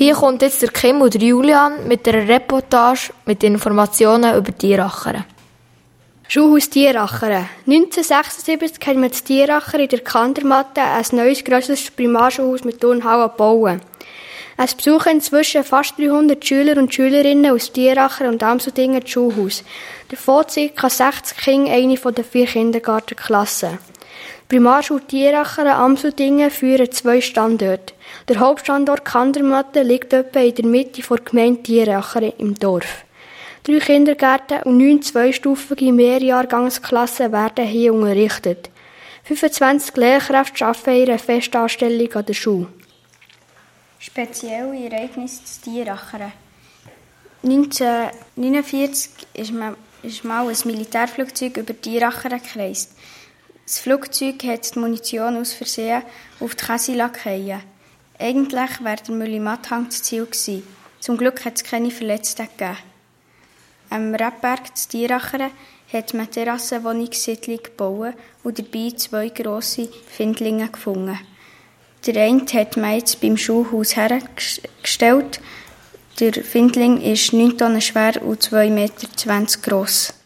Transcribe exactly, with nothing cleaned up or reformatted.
Hier kommt jetzt der Kim und der Julian mit einer Reportage mit Informationen über Tierachern. Schulhaus Tierachern. neunzehnhundertsechsundsiebzig haben wir in Tierachern in der Kandermatte ein neues, grösseres Primarschulhaus mit Turnhalle gebaut. Es besuchen inzwischen fast dreihundert Schüler und Schülerinnen aus Tierachern und Amsudingen das Schulhaus. Davon ca. sechzig Kinder, eine von den vier Kindergartenklassen. Die Primarschule Tierachern Amsudingen führen zwei Standorte. Der Hauptstandort Kandermatte liegt etwa in der Mitte der Gemeinde Tierachern im Dorf. Drei Kindergärten und neun zweistufige Mehrjahrgangsklassen werden hier unterrichtet. fünfundzwanzig Lehrkräfte arbeiten in einer Festanstellung an der Schule. Spezielle Ereignisse zu Tierachern. neunzehnhundertneunundvierzig ist mal, ist mal ein Militärflugzeug über Tierachern gereist. Das Flugzeug hat die Munition aus Versehen auf die Käse fallen. Eigentlich wäre der Müllimatthang das Ziel gewesen. Zum Glück hat es keine Verletzten gegeben. Am Rebberg zu Tierachern hat man eine Terrassenwohnungssiedlung gebaut und dabei zwei grosse Findlinge gefunden. Der eine hat man jetzt beim Schulhaus hergestellt. Der Findling ist neun Tonnen schwer und zwei Meter zwanzig gross.